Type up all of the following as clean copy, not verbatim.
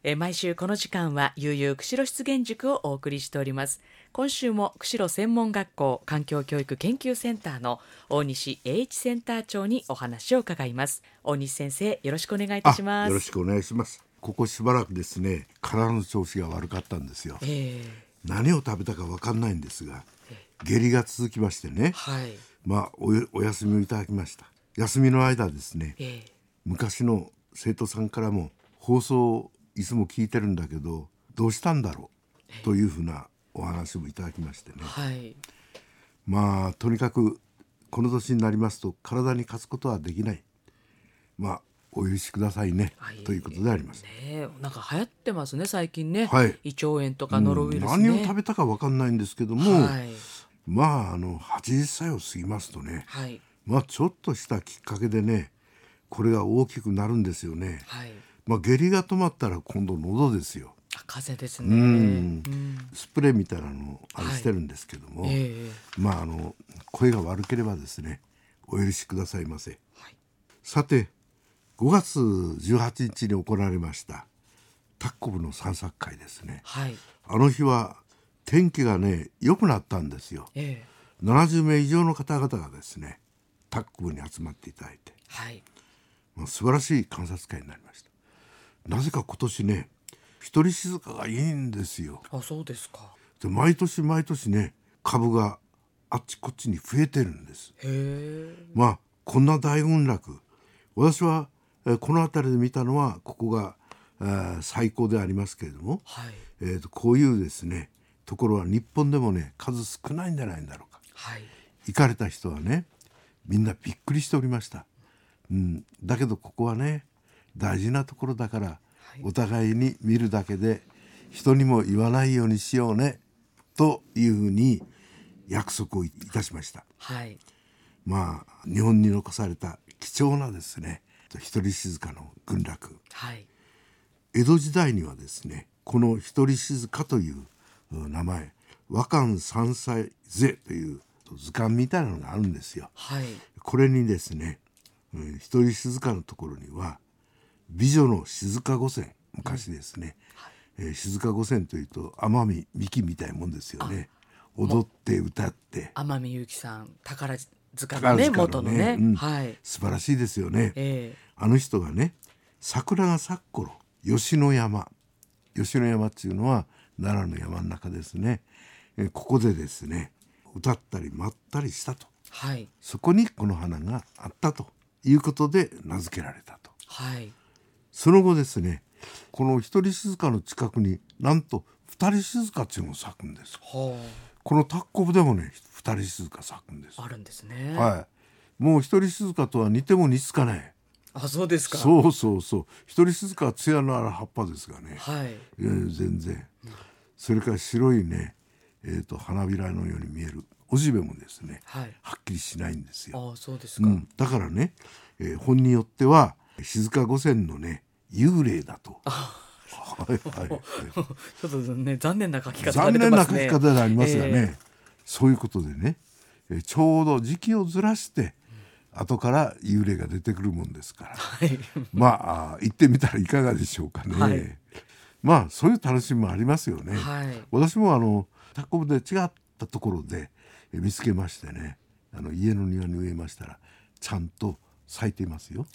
毎週この時間は悠々釧路湿原塾をお送りしております。今週も釧路専門学校環境教育研究センターの大西英一センター長にお話を伺います。大西先生、よろしくお願いいたします。 よろしくお願いします。ここしばらくですね、体の調子が悪かったんですよ。何を食べたか分かんないんですが、下痢が続きましてね、お休みをいただきました。休みの間ですね、昔の生徒さんからも放送をいつも聞いてるんだけどどうしたんだろうというふうなお話もいただきましてね、とにかくこの年になりますと体に勝つことはできない、お許しくださいね、ということであります。 なんか流行ってますね最近ね、胃腸炎とかノロウイルスね、 何を食べたか分かんないんですけども、80歳を過ぎますとね、ちょっとしたきっかけでねこれが大きくなるんですよね。下痢が止まったら今度喉ですよ。 風邪ですね。 スプレーみたいなのをしてるんですけども、声が悪ければですねお許しくださいませ。さて5月18日に行われましたタッコブの散策会ですね、あの日は天気がね良くなったんですよ。70名以上の方々がですねタッコブに集まっていただいて、素晴らしい観察会になりました。なぜか今年ね一人静かがいいんですよ。 そうですか。 で毎年毎年ね株があっちこっちに増えてるんです。こんな大群落、私はこの辺りで見たのはここが最高でありますけれども、こういうですねところは日本でもね数少ないんじゃないんだろうか。行かれた人はねみんなびっくりしておりました。だけどここはね大事なところだから、お互いに見るだけで人にも言わないようにしようねというふうに約束をいたしました。日本に残された貴重なですね一人静かの群落、江戸時代にはですねこの一人静かという名前、和漢三歳図という図鑑みたいなのがあるんですよ。これにですね一人静かのところには美女の静御前、昔ですね、静御前というと天海美紀みたいなもんですよね。踊って歌って天海祐希さん、宝塚のね元のね、 素晴らしいですよね。あの人がね桜が咲く頃吉野山っていうのは奈良の山の中ですね、ここでですね歌ったり舞ったりしたと、そこにこの花があったということで名付けられたと。その後ですねこの一人静かの近くになんと二人静かっていうのが咲くんです。このタッコブでもね二人静か咲くんです。 あるんですね。 もう一人静かとは似ても似つかない。 そうですか。 そう一人静かは艶のある葉っぱですがね、全然、それから白いね、花びらのように見えるおじべもですね、はっきりしないんですよ。 そうですか。 だからね、本によっては静御前のね幽霊だと。ちょっとね残念な書き方が出てますね。残念な書き方でありますがね、そういうことでね、ちょうど時期をずらして後から幽霊が出てくるもんですから、行ってみたらいかがでしょうかね。そういう楽しみもありますよね。私もタッコブで違ったところで見つけましてね、家の庭に植えましたらちゃんと咲いていますよ。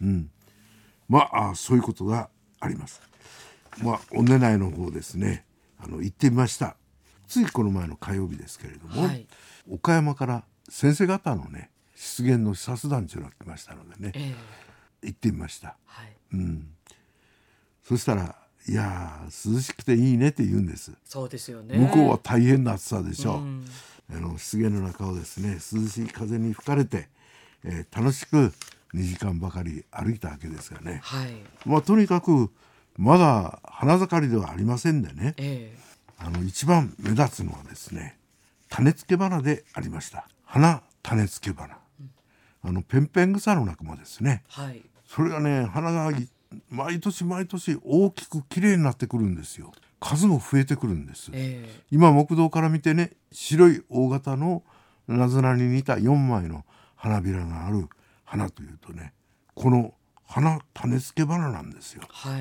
そういうことがあります。お根内の方ですね行ってみました。ついこの前の火曜日ですけれども、岡山から先生方のね湿原の視察団というのが来ましたのでね、行ってみました。そしたらいや涼しくていいねって言うんです。 そうですよね。 向こうは大変な暑さでしょう。湿原の中をですね涼しい風に吹かれて、楽しく2時間ばかり歩いたわけですがね、とにかくまだ花盛りではありませんでね、一番目立つのはですね種付け花でありました。花種付け花、ペンペン草の仲間ですね。それがね花が毎年毎年大きくきれいになってくるんですよ。数も増えてくるんです。今木道から見てね白い大型のナズナに似た4枚の花びらがある花というとねこの花種付け花なんですよ。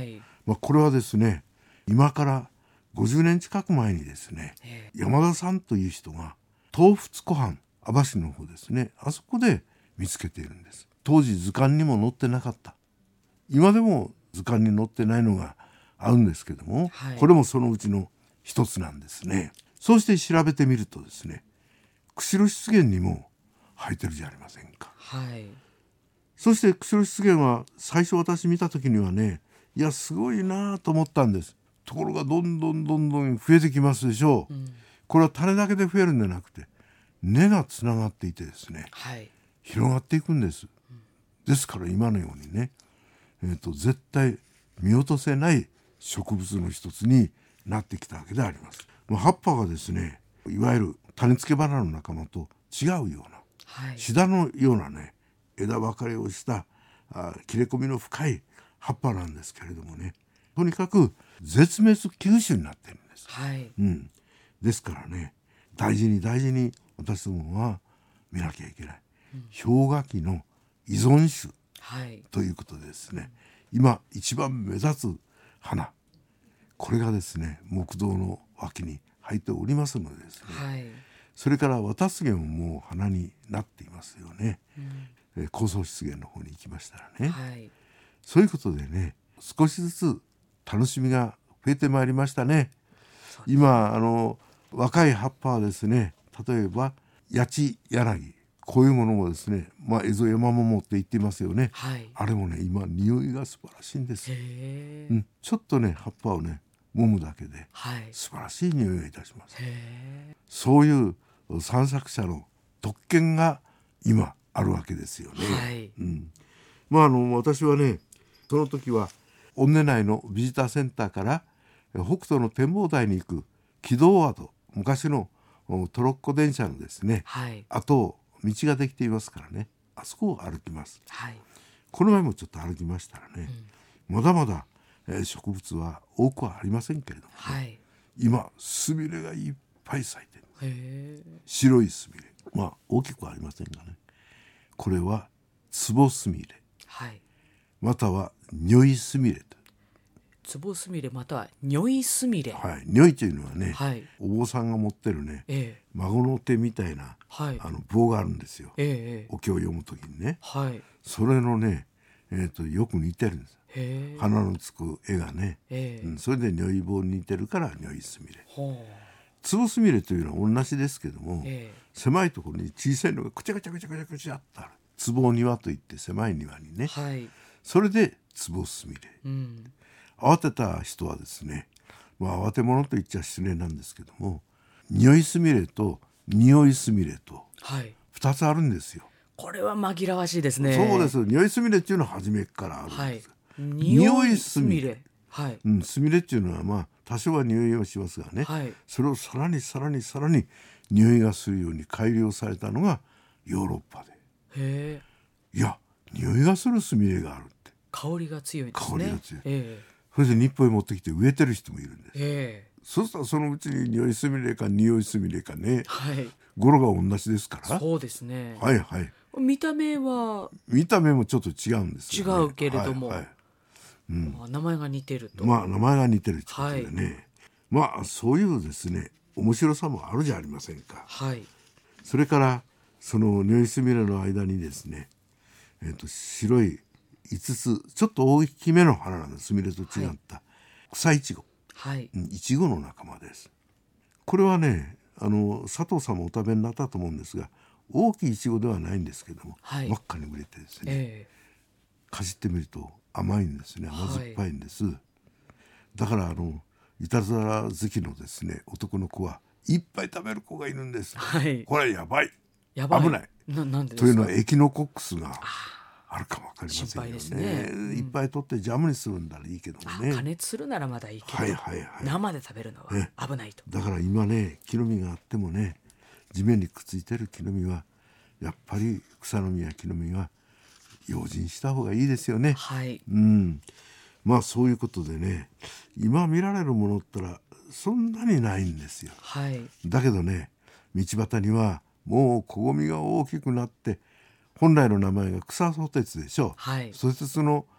これはですね、今から50年近く前にですね、山田さんという人が東仏湖畔、網走の方ですね、あそこで見つけているんです。当時図鑑にも載ってなかった、今でも図鑑に載ってないのがあるんですけども、これもそのうちの一つなんですね。そうして調べてみるとですね、釧路湿原にも生えてるじゃありませんか。そして釧路湿原は最初私見た時にはね、いやすごいなと思ったんです。ところがどんどん増えてきますでしょう、これは種だけで増えるんじゃなくて根がつながっていてですね、広がっていくんです、ですから今のようにね、絶対見落とせない植物の一つになってきたわけであります。葉っぱがですね、いわゆる種付け花の仲間と違うような、シダのようなね、枝分かれをした切れ込みの深い葉っぱなんですけれどもね、とにかく絶滅危惧種になってるんです、ですからね、大事に私どもは見なきゃいけない、氷河期の依存種、ということでですね、今一番目立つ花、これがですね木道の脇に生えておりますのでですね、それから渡す源ももう花になっていますよね、高層湿原の方に行きましたらね、そういうことでね、少しずつ楽しみが増えてまいりましたね。今若い葉っぱはですね、例えばヤチ柳、こういうものもですね、エゾヤマモモって言っていますよね、あれもね今匂いが素晴らしいんです。ちょっとね葉っぱをね揉むだけで、素晴らしい匂いがいたします。そういう散策者の特権が今あるわけですよね。私はね、その時は恩根内のビジターセンターから北斗の展望台に行く軌道跡、昔のトロッコ電車のですね、後を道ができていますからね、あそこを歩きます。この前もちょっと歩きましたらね、まだまだ植物は多くはありませんけれども、今スミレがいっぱい咲いてる。白いスミレ、大きくはありませんがね、これはツボスミレ、またはニョイスミレと。 ツボスミレまたはニョイスミレ、 ニョイというのはね、お坊さんが持ってるね、孫の手みたいな、棒があるんですよ、お経を読むときにね、それのね、よく似てるんです。花のつく絵がね、それでニョイ棒に似てるからニョイスミレ。ツボスミレというのは同じですけども、狭いところに小さいのがくちゃくちゃってある。ツボ庭といって狭い庭にね、それでツボスミレ。慌てた人はですね、慌て者と言っちゃ失礼なんですけども、ニョイスミレとニオイスミレと2つあるんですよ。 これは紛らわしいですね。 そうです。ニョイスミレっていうのは初めからあるんです。 ニオイスミレ、 スミレっていうのは多少は匂いをしますがね、それをさらに匂いがするように改良されたのがヨーロッパで。いや、匂いがするスミレがあるって。 香りが強いですね。 香りが強い。それで日本へ持ってきて植えてる人もいるんです。そうしたらそのうちにニョイスミレかニオイスミレかね、語呂が同じですから。 そうですね。 見た目もちょっと違うんですよね。 違うけれども、名前が似てると。 名前が似てるってことでね、そういうですね面白さもあるじゃありませんか。それからそのニョイスミレの間にですね、白い5つちょっと大きめの花なんです。スミレと違った、草イチゴ、イチゴの仲間です。これはね、佐藤さんもお食べになったと思うんですが、大きいイチゴではないんですけども、真っ赤に売れてですね、かじってみると甘いんですね。甘酸っぱいんです。だからいたずら好きのですね男の子はいっぱい食べる子がいるんです。これやばい危ないなんでですか。 というのはエキノコックスがあるかもわかりませんよね。 心配ですね。 いっぱい取ってジャムにするんだらいいけどもね。 加熱するならまだいいけど、生で食べるのは危ないと。 だから今ね、木の実があってもね、地面にくっついてる木の実はやっぱり草の実や木の実は用心した方がいいですよね。そういうことでね、今見られるものったらそんなにないんですよ。だけどね、道端にはもう小ごみが大きくなって、本来の名前が草ソテツでしょ。ソテツの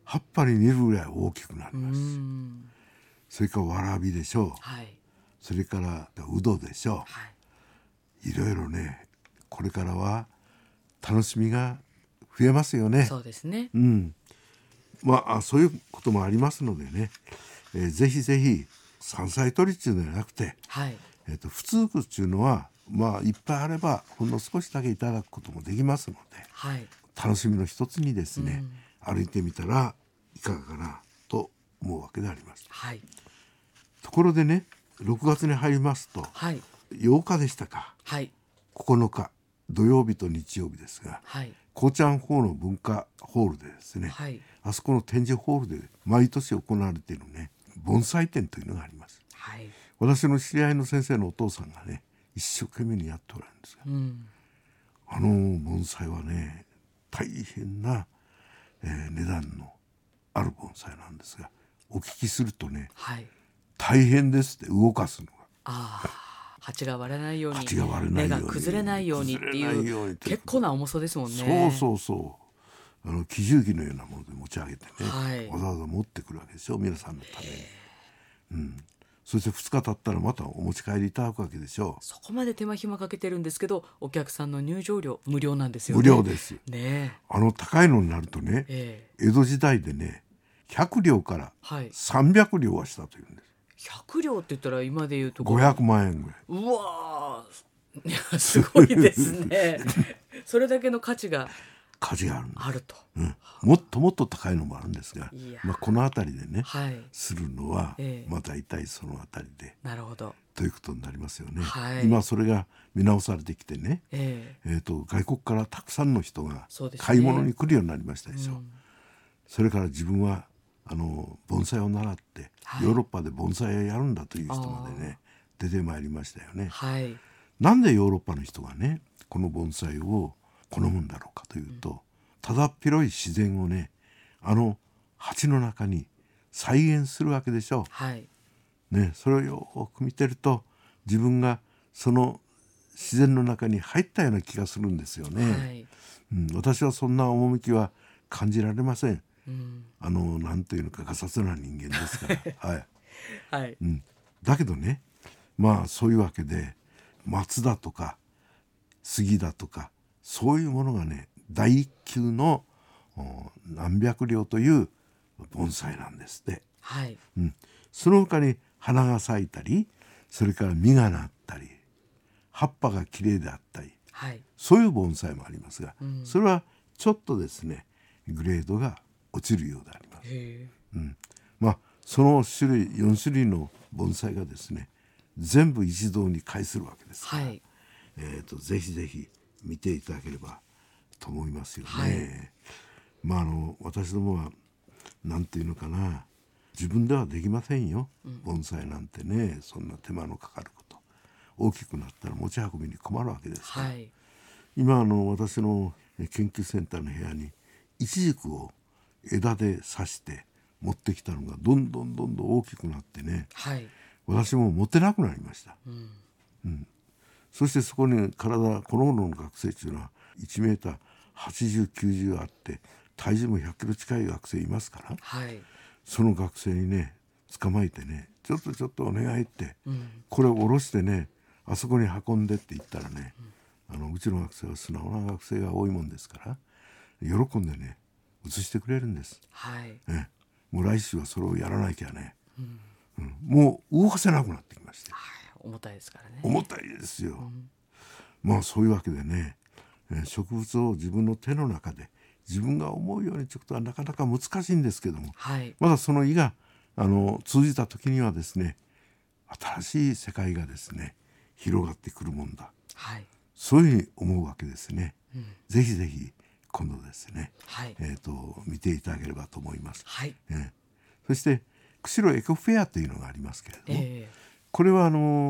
葉っぱに似るぐらい大きくなります。それからわらびでしょう、 はい、 それからうどでしょう、 はい、 いろいろねこれからは楽しみが増えますよね。 そうですね、 まあそういうこともありますのでね、ぜひぜひ山菜採りっていうのではなくて、 はい、 普通区っていうのはまあいっぱいあればほんの少しだけいただくこともできますので、 はい、 楽しみの一つにですね、歩いてみたらいかがかなと思うわけであります。 はい、 ところでね6月に入りますと、 はい、 8日でしたか、 はい、 9日土曜日と日曜日ですが、 はい、 高知湾ホーの文化ホールでですね、 はい、 あそこの展示ホールで毎年行われているね盆栽展というのがあります。 はい、 私の知り合いの先生のお父さんがね一生懸命にやっておられるんですが、盆栽はね大変な、値段のある盆栽なんですが、お聞きするとね、 はい、 大変ですって動かすのが。 鉢が割れないように、 鉢が割れないように根が崩れないようにっていう結構な重さですもんね。 そう木重機のようなもので持ち上げてね、 はい、 わざわざ持ってくるわけでしょ皆さんのために、そして2日経ったらまたお持ち帰りいただくわけでしょう。 そこまで手間暇かけてるんですけど、お客さんの入場料無料なんですよね。 無料ですね。 高いのになるとね、江戸時代でね100両から300両はしたというんです。 100両って言ったら今でいうと 500万円ぐらい。 うわー、いやすごいですねそれだけの価値があると、 もっともっと高いのもあるんですが、この辺りでね、するのは、大体その辺りでなるほどということになりますよね。今それが見直されてきてね、外国からたくさんの人が買い物に来るようになりましたでしょ。それから自分は盆栽を習ってヨーロッパで盆栽をやるんだという人までね出てまいりましたよね。なんでヨーロッパの人がねこの盆栽を好むんだろうかというと、ただっ広い自然をね鉢の中に再現するわけでしょう、それをよく見てると自分がその自然の中に入ったような気がするんですよね。私はそんな趣は感じられません。なんというのかがさつな人間ですからだけどねそういうわけで松だとか杉だとかそういうものがね第一級の何百両という盆栽なんですって、その他に花が咲いたりそれから実がなったり葉っぱがきれいであったり、そういう盆栽もありますが、それはちょっとですねグレードが落ちるようであります。その種類4種類の盆栽がですね全部一堂に会するわけですから、ぜひぜひ見ていただければと思いますよね。私どもはなんていうのかな、自分ではできませんよ、盆栽なんてね。そんな手間のかかること、大きくなったら持ち運びに困るわけですから、今私の研究センターの部屋にイチジクを枝で刺して持ってきたのがどんどん大きくなってね、私も持てなくなりました。そしてそこにこの頃の学生というのは1メーター80、90あって体重も100キロ近い学生いますから、その学生にね捕まえてねちょっとお願いって、これを下ろしてねあそこに運んでって言ったらね、うちの学生は素直な学生が多いもんですから喜んでね移してくれるんです、もう来週はそれをやらなきゃね、もう動かせなくなってきまして、 重たいですからね。 重たいですよ、そういうわけでね、植物を自分の手の中で自分が思うようにちょっとはなかなか難しいんですけども、まだその意が通じた時にはですね新しい世界がですね広がってくるもんだ、そういうふうに思うわけですね。ぜひぜひ今度ですね、見ていただければと思います。そして釧路エコフェアというのがありますけれども、これは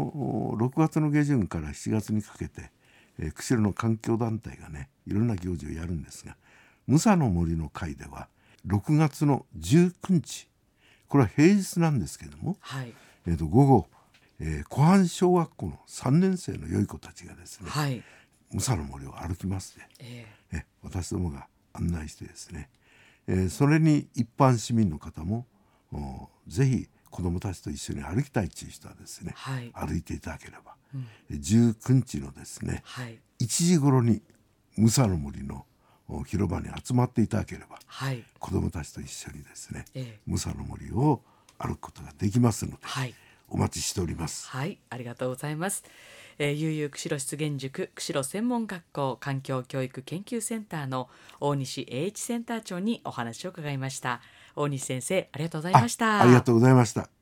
6月の下旬から7月にかけて、釧路の環境団体がねいろんな行事をやるんですが、武蔵の森の会では6月の19日、これは平日なんですけれども、午後、湖畔小学校の3年生の良い子たちがですね、武蔵の森を歩きますで、私どもが案内してですね、 それに一般市民の方もぜひ子どもたちと一緒に歩きたいという人はですね、 はい、 歩いていただければ、19日のですね、 はい、 1時頃にムサの森の広場に集まっていただければ、 はい、 子どもたちと一緒にですね、 ええ、 ムサの森を歩くことができますので、 はい、 お待ちしております。 はい、ありがとうございます。悠々釧路湿原塾釧路専門学校環境教育研究センターの大西英一センター長にお話を伺いました。大西先生、ありがとうございました。 ありがとうございました。